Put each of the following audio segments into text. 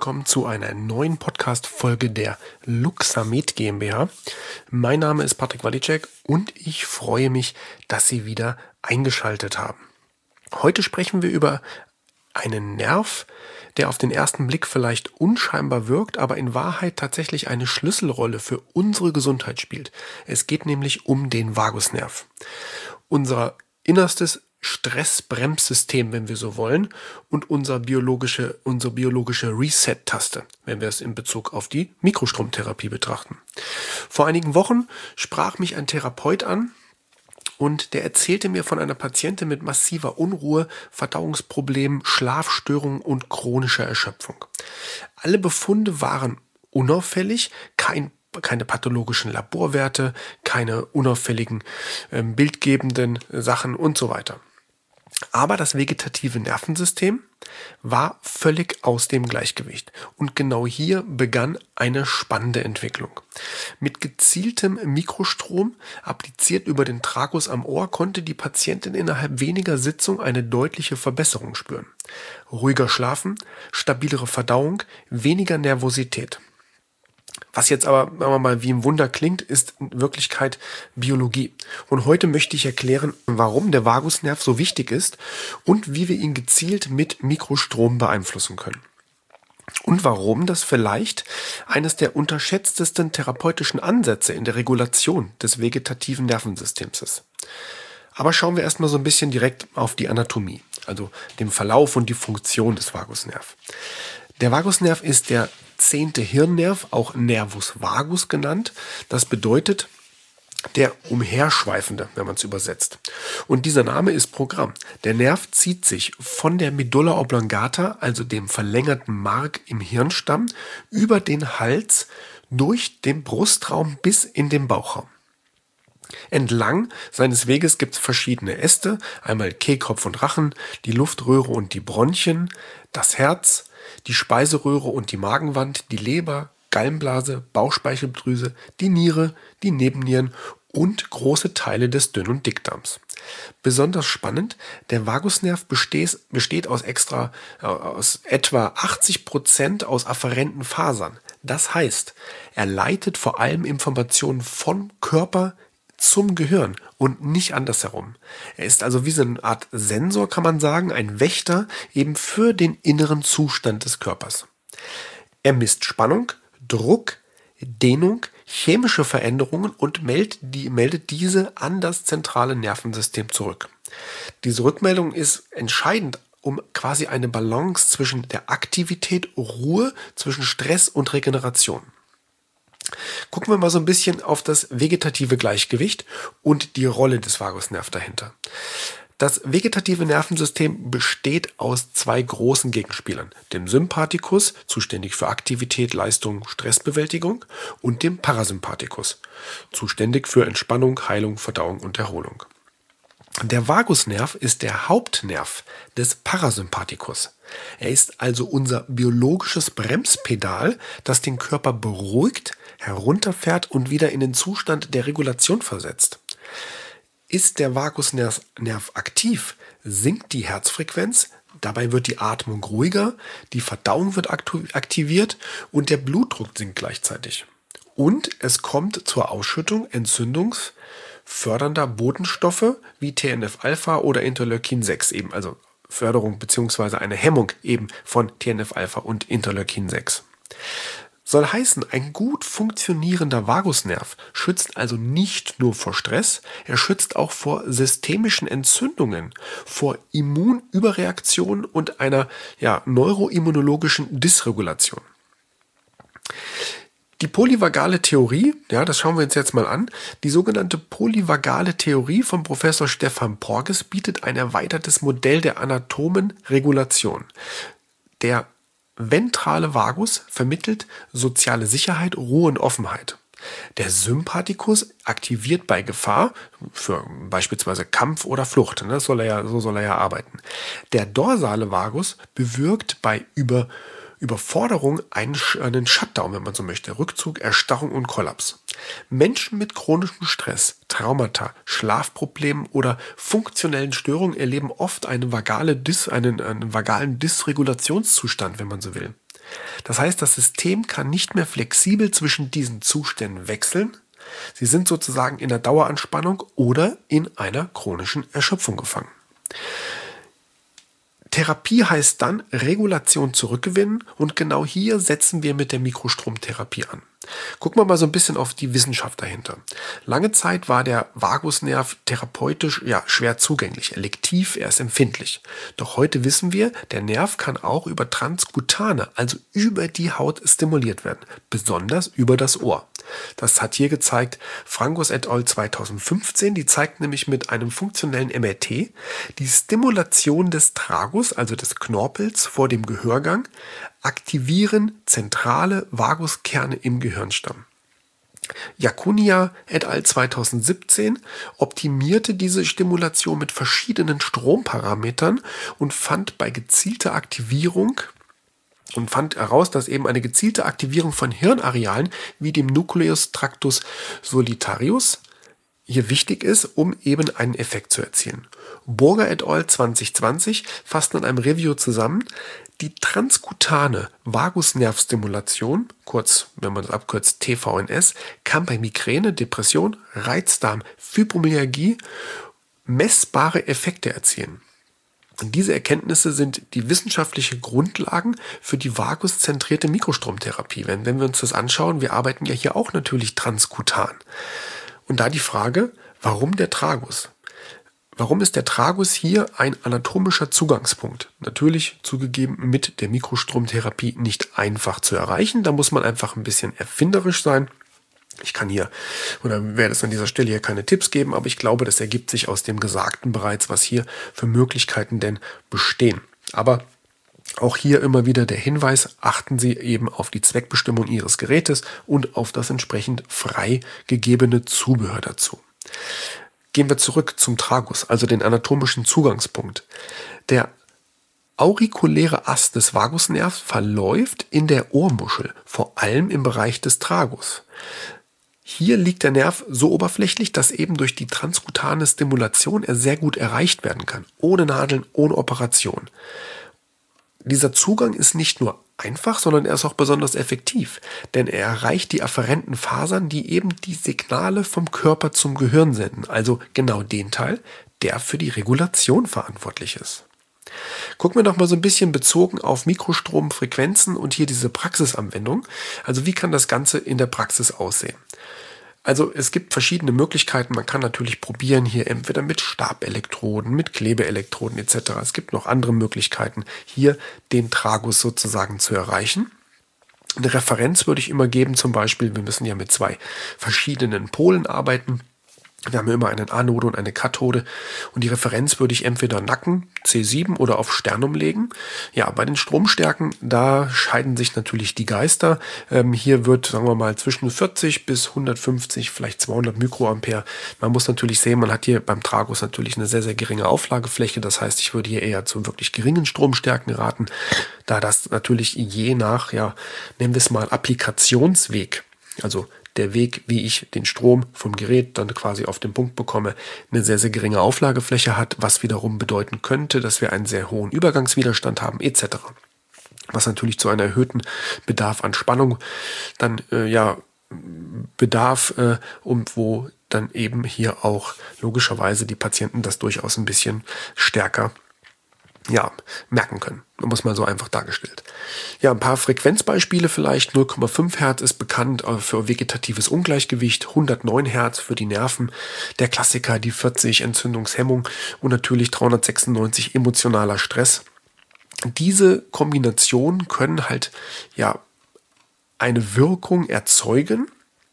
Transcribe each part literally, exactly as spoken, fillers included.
willkommen zu einer neuen Podcast-Folge der Luxamed GmbH. Mein Name ist Patrick Walicek und ich freue mich, dass Sie wieder eingeschaltet haben. Heute sprechen wir über einen Nerv, der auf den ersten Blick vielleicht unscheinbar wirkt, aber in Wahrheit tatsächlich eine Schlüsselrolle für unsere Gesundheit spielt. Es geht nämlich um den Vagusnerv. Unser innerstes Stressbremssystem, wenn wir so wollen, und unser biologische, unsere biologische Reset-Taste, wenn wir es in Bezug auf die Mikrostromtherapie betrachten. Vor einigen Wochen sprach mich ein Therapeut an und der erzählte mir von einer Patientin mit massiver Unruhe, Verdauungsproblemen, Schlafstörungen und chronischer Erschöpfung. Alle Befunde waren unauffällig, kein keine pathologischen Laborwerte, keine unauffälligen äh, bildgebenden Sachen und so weiter. Aber das vegetative Nervensystem war völlig aus dem Gleichgewicht. Und genau hier begann eine spannende Entwicklung. Mit gezieltem Mikrostrom, appliziert über den Tragus am Ohr, konnte die Patientin innerhalb weniger Sitzungen eine deutliche Verbesserung spüren. Ruhiger schlafen, stabilere Verdauung, weniger Nervosität. Was jetzt aber, sagen wir mal, wie ein Wunder klingt, ist in Wirklichkeit Biologie. Und heute möchte ich erklären, warum der Vagusnerv so wichtig ist und wie wir ihn gezielt mit Mikrostrom beeinflussen können. Und warum das vielleicht eines der unterschätztesten therapeutischen Ansätze in der Regulation des vegetativen Nervensystems ist. Aber schauen wir erstmal so ein bisschen direkt auf die Anatomie, also den Verlauf und die Funktion des Vagusnerv. Der Vagusnerv ist der zehnte Hirnnerv, auch Nervus vagus genannt. Das bedeutet der Umherschweifende, wenn man es übersetzt. Und dieser Name ist Programm. Der Nerv zieht sich von der Medulla oblongata, also dem verlängerten Mark im Hirnstamm, über den Hals durch den Brustraum bis in den Bauchraum. Entlang seines Weges gibt es verschiedene Äste, einmal Kehlkopf und Rachen, die Luftröhre und die Bronchien, das Herz, die Speiseröhre und die Magenwand, die Leber, Gallenblase, Bauchspeicheldrüse, die Niere, die Nebennieren und große Teile des Dünn- und Dickdarms. Besonders spannend, der Vagusnerv besteht, besteht aus, extra, äh, aus etwa achtzig Prozent aus afferenten Fasern. Das heißt, er leitet vor allem Informationen vom Körper zum Gehirn und nicht andersherum. Er ist also wie so eine Art Sensor, kann man sagen, ein Wächter eben für den inneren Zustand des Körpers. Er misst Spannung, Druck, Dehnung, chemische Veränderungen und meldet, die, meldet diese an das zentrale Nervensystem zurück. Diese Rückmeldung ist entscheidend, um quasi eine Balance zwischen der Aktivität, Ruhe, zwischen Stress und Regeneration. Gucken wir mal so ein bisschen auf das vegetative Gleichgewicht und die Rolle des Vagusnerv dahinter. Das vegetative Nervensystem besteht aus zwei großen Gegenspielern, dem Sympathikus, zuständig für Aktivität, Leistung, Stressbewältigung, und dem Parasympathikus, zuständig für Entspannung, Heilung, Verdauung und Erholung. Der Vagusnerv ist der Hauptnerv des Parasympathikus. Er ist also unser biologisches Bremspedal, das den Körper beruhigt, herunterfährt und wieder in den Zustand der Regulation versetzt. Ist der Vagusnerv Nerv aktiv, sinkt die Herzfrequenz, dabei wird die Atmung ruhiger, die Verdauung wird aktiviert und der Blutdruck sinkt gleichzeitig. Und es kommt zur Ausschüttung entzündungsfördernder Botenstoffe wie T N F Alpha oder Interleukin sechs eben, also Förderung bzw. eine Hemmung eben von T N F Alpha und Interleukin sechs. Soll heißen, ein gut funktionierender Vagusnerv schützt also nicht nur vor Stress, er schützt auch vor systemischen Entzündungen, vor Immunüberreaktionen und einer ja, neuroimmunologischen Dysregulation. Die polyvagale Theorie, ja, das schauen wir uns jetzt mal an, die sogenannte polyvagale Theorie von Professor Stefan Porges bietet ein erweitertes Modell der Atomenregulation. Der ventrale Vagus vermittelt soziale Sicherheit, Ruhe und Offenheit. Der Sympathikus aktiviert bei Gefahr, für beispielsweise Kampf oder Flucht, ne, soll er ja, so soll er ja arbeiten. Der dorsale Vagus bewirkt bei Über Überforderung einen, einen Shutdown, wenn man so möchte, Rückzug, Erstarrung und Kollaps. Menschen mit chronischem Stress, Traumata, Schlafproblemen oder funktionellen Störungen erleben oft eine vagale Dys, einen, einen vagalen Dysregulationszustand, wenn man so will. Das heißt, das System kann nicht mehr flexibel zwischen diesen Zuständen wechseln. Sie sind sozusagen in der Daueranspannung oder in einer chronischen Erschöpfung gefangen. Therapie heißt dann Regulation zurückgewinnen und genau hier setzen wir mit der Mikrostromtherapie an. Gucken wir mal so ein bisschen auf die Wissenschaft dahinter. Lange Zeit war der Vagusnerv therapeutisch ja, schwer zugänglich, elektiv, er ist empfindlich. Doch heute wissen wir, der Nerv kann auch über Transkutane, also über die Haut stimuliert werden, besonders über das Ohr. Das hat hier gezeigt Francos et al. zweitausendfünfzehn, die zeigt nämlich mit einem funktionellen M R T die Stimulation des Tragus, also des Knorpels vor dem Gehörgang, aktivieren zentrale Vaguskerne im Gehirnstamm. Jakunia et al. zweitausendsiebzehn optimierte diese Stimulation mit verschiedenen Stromparametern und fand bei gezielter Aktivierung und fand heraus, dass eben eine gezielte Aktivierung von Hirnarealen wie dem Nucleus tractus solitarius hier wichtig ist, um eben einen Effekt zu erzielen. Burger et al. zwanzig zwanzig fassten in einem Review zusammen, die transkutane Vagusnervstimulation, kurz, wenn man das abkürzt, T V N S, kann bei Migräne, Depression, Reizdarm, Fibromyalgie messbare Effekte erzielen. Und diese Erkenntnisse sind die wissenschaftliche Grundlagen für die vaguszentrierte Mikrostromtherapie. Wenn, wenn wir uns das anschauen, wir arbeiten ja hier auch natürlich transkutan. Und da die Frage, warum der Tragus? Warum ist der Tragus hier ein anatomischer Zugangspunkt? Natürlich zugegeben mit der Mikrostromtherapie nicht einfach zu erreichen. Da muss man einfach ein bisschen erfinderisch sein. Ich kann hier oder werde es an dieser Stelle hier keine Tipps geben, aber ich glaube, das ergibt sich aus dem Gesagten bereits, was hier für Möglichkeiten denn bestehen. Aber auch hier immer wieder der Hinweis, achten Sie eben auf die Zweckbestimmung Ihres Gerätes und auf das entsprechend freigegebene Zubehör dazu. Gehen wir zurück zum Tragus, also den anatomischen Zugangspunkt. Der aurikuläre Ast des Vagusnervs verläuft in der Ohrmuschel, vor allem im Bereich des Tragus. Hier liegt der Nerv so oberflächlich, dass eben durch die transkutane Stimulation er sehr gut erreicht werden kann, ohne Nadeln, ohne Operation. Dieser Zugang ist nicht nur einfach, sondern er ist auch besonders effektiv, denn er erreicht die afferenten Fasern, die eben die Signale vom Körper zum Gehirn senden, also genau den Teil, der für die Regulation verantwortlich ist. Gucken wir noch mal so ein bisschen bezogen auf Mikrostromfrequenzen und hier diese Praxisanwendung. Also wie kann das Ganze in der Praxis aussehen? Also es gibt verschiedene Möglichkeiten. Man kann natürlich probieren hier entweder mit Stabelektroden, mit Klebeelektroden et cetera. Es gibt noch andere Möglichkeiten, hier den Tragus sozusagen zu erreichen. Eine Referenz würde ich immer geben, zum Beispiel, wir müssen ja mit zwei verschiedenen Polen arbeiten. Wir haben ja immer eine Anode und eine Kathode und die Referenz würde ich entweder Nacken, C sieben oder auf Sternum legen. Ja, bei den Stromstärken, da scheiden sich natürlich die Geister. Ähm, hier wird, sagen wir mal, zwischen vierzig bis hundertfünfzig, vielleicht zweihundert Mikroampere. Man muss natürlich sehen, man hat hier beim Tragus natürlich eine sehr, sehr geringe Auflagefläche. Das heißt, ich würde hier eher zu wirklich geringen Stromstärken raten, da das natürlich je nach, ja, nennen wir es mal Applikationsweg, also der Weg, wie ich den Strom vom Gerät dann quasi auf den Punkt bekomme, eine sehr, sehr geringe Auflagefläche hat, was wiederum bedeuten könnte, dass wir einen sehr hohen Übergangswiderstand haben et cetera. Was natürlich zu einem erhöhten Bedarf an Spannung dann äh, ja bedarf äh, und wo dann eben hier auch logischerweise die Patienten das durchaus ein bisschen stärker ja, merken können. Muss man so einfach dargestellt. Ja, ein paar Frequenzbeispiele vielleicht. null Komma fünf Hertz ist bekannt für vegetatives Ungleichgewicht, hundertneun Hertz für die Nerven, der Klassiker, die vierzig Entzündungshemmung und natürlich dreihundertsechsundneunzig emotionaler Stress. Diese Kombinationen können halt ja eine Wirkung erzeugen,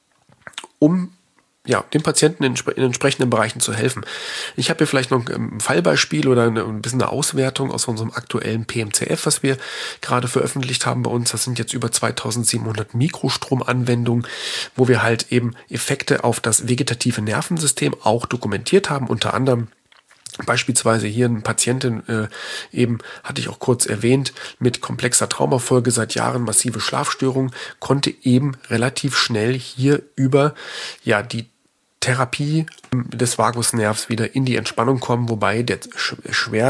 um ja, dem Patienten in, in entsprechenden Bereichen zu helfen. Ich habe hier vielleicht noch ein Fallbeispiel oder eine, ein bisschen eine Auswertung aus unserem aktuellen P M C F, was wir gerade veröffentlicht haben bei uns. Das sind jetzt über zweitausendsiebenhundert Mikrostromanwendungen, wo wir halt eben Effekte auf das vegetative Nervensystem auch dokumentiert haben, unter anderem beispielsweise hier eine Patientin, äh, eben hatte ich auch kurz erwähnt, mit komplexer Traumafolge seit Jahren, massive Schlafstörungen, konnte eben relativ schnell hier über ja die Therapie des Vagusnervs wieder in die Entspannung kommen, wobei der schwer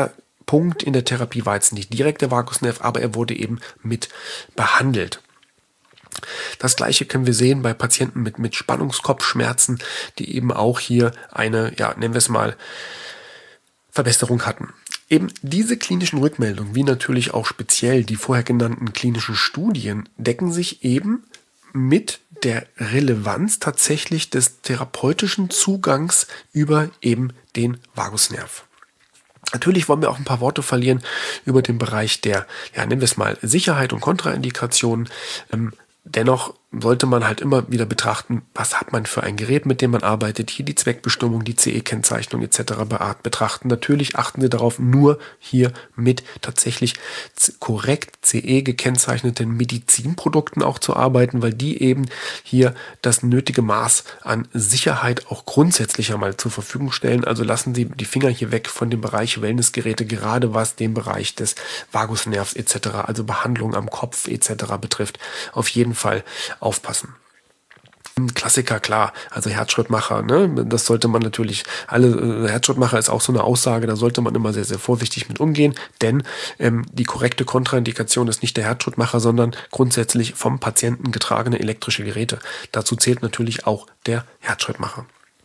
Punkt in der Therapie war jetzt nicht direkt der Vagusnerv, aber er wurde eben mit behandelt. Das gleiche können wir sehen bei Patienten mit, mit Spannungskopfschmerzen, die eben auch hier eine, ja, nennen wir es mal, Verbesserung hatten. Eben diese klinischen Rückmeldungen, wie natürlich auch speziell die vorher genannten klinischen Studien, decken sich eben mit der Relevanz tatsächlich des therapeutischen Zugangs über eben den Vagusnerv. Natürlich wollen wir auch ein paar Worte verlieren über den Bereich der, ja, nennen wir es mal, Sicherheit und Kontraindikationen. Ähm, dennoch sollte man halt immer wieder betrachten, was hat man für ein Gerät, mit dem man arbeitet, hier die Zweckbestimmung, die C E-Kennzeichnung et cetera betrachten. Natürlich achten Sie darauf, nur hier mit tatsächlich korrekt C E gekennzeichneten Medizinprodukten auch zu arbeiten, weil die eben hier das nötige Maß an Sicherheit auch grundsätzlich einmal zur Verfügung stellen. Also lassen Sie die Finger hier weg von dem Bereich Wellnessgeräte, gerade was den Bereich des Vagusnervs et cetera, also Behandlung am Kopf et cetera betrifft, auf jeden Fall aufpassen. Klassiker, klar, also Herzschrittmacher, ne, das sollte man natürlich, alle äh, Herzschrittmacher ist auch so eine Aussage, da sollte man immer sehr, sehr vorsichtig mit umgehen, denn ähm, die korrekte Kontraindikation ist nicht der Herzschrittmacher, sondern grundsätzlich vom Patienten getragene elektrische Geräte. Dazu zählt natürlich auch der Herzschrittmacher.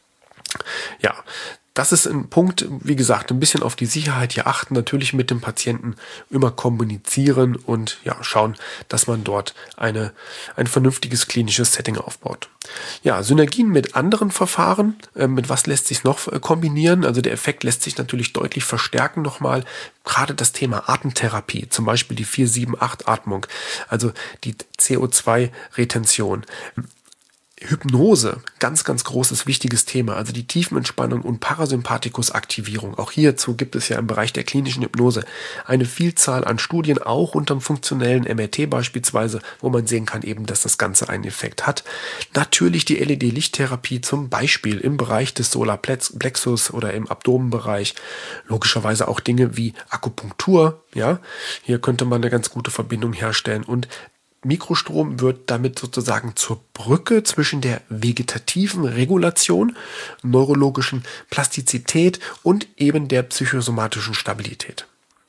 Ja, das ist ein Punkt, wie gesagt, ein bisschen auf die Sicherheit hier achten, natürlich mit dem Patienten immer kommunizieren und ja, schauen, dass man dort eine, ein vernünftiges klinisches Setting aufbaut. Ja, Synergien mit anderen Verfahren, äh, mit was lässt sich noch äh, kombinieren? Also der Effekt lässt sich natürlich deutlich verstärken nochmal. Gerade das Thema Atemtherapie, zum Beispiel die vier sieben acht Atmung, also die C O zwei Retention. Hypnose, ganz, ganz großes, wichtiges Thema, also die Tiefenentspannung und Parasympathikus-Aktivierung. Auch hierzu gibt es ja im Bereich der klinischen Hypnose eine Vielzahl an Studien, auch unterm funktionellen M R T beispielsweise, wo man sehen kann eben, dass das Ganze einen Effekt hat. Natürlich die L E D-Lichttherapie, zum Beispiel im Bereich des Solarplexus oder im Abdomenbereich. Logischerweise auch Dinge wie Akupunktur, ja, hier könnte man eine ganz gute Verbindung herstellen und Mikrostrom wird damit sozusagen zur Brücke zwischen der vegetativen Regulation, neurologischen Plastizität und eben der psychosomatischen Stabilität.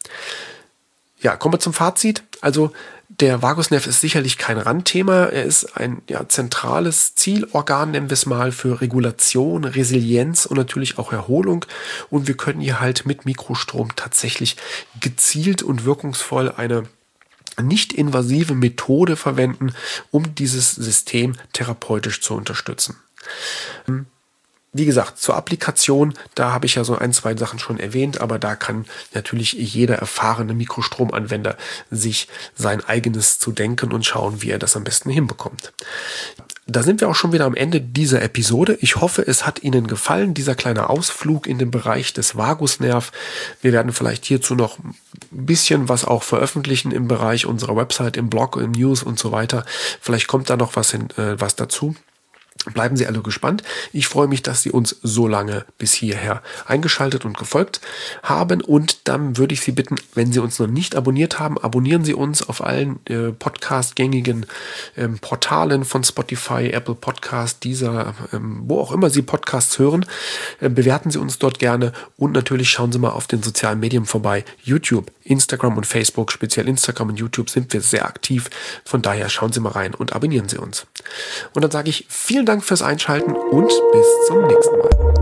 Ja, kommen wir zum Fazit. Also der Vagusnerv ist sicherlich kein Randthema. Er ist ein ja, zentrales Zielorgan, nennen wir es mal, für Regulation, Resilienz und natürlich auch Erholung. Und wir können hier halt mit Mikrostrom tatsächlich gezielt und wirkungsvoll eine nicht invasive Methode verwenden, um dieses System therapeutisch zu unterstützen. Wie gesagt, zur Applikation, da habe ich ja so ein, zwei Sachen schon erwähnt, aber da kann natürlich jeder erfahrene Mikrostromanwender sich sein eigenes zu denken und schauen, wie er das am besten hinbekommt. Da sind wir auch schon wieder am Ende dieser Episode. Ich hoffe, es hat Ihnen gefallen, dieser kleine Ausflug in den Bereich des Vagusnerv. Wir werden vielleicht hierzu noch ein bisschen was auch veröffentlichen im Bereich unserer Website, im Blog, im News und so weiter. Vielleicht kommt da noch was, hin, äh, was dazu. Bleiben Sie alle gespannt. Ich freue mich, dass Sie uns so lange bis hierher eingeschaltet und gefolgt haben. Und dann würde ich Sie bitten, wenn Sie uns noch nicht abonniert haben, abonnieren Sie uns auf allen äh, Podcast-gängigen ähm, Portalen von Spotify, Apple Podcast, Deezer, ähm, wo auch immer Sie Podcasts hören. Äh, bewerten Sie uns dort gerne und natürlich schauen Sie mal auf den sozialen Medien vorbei. YouTube, Instagram und Facebook, speziell Instagram und YouTube sind wir sehr aktiv. Von daher schauen Sie mal rein und abonnieren Sie uns. Und dann sage ich vielen Dank fürs Einschalten und bis zum nächsten Mal.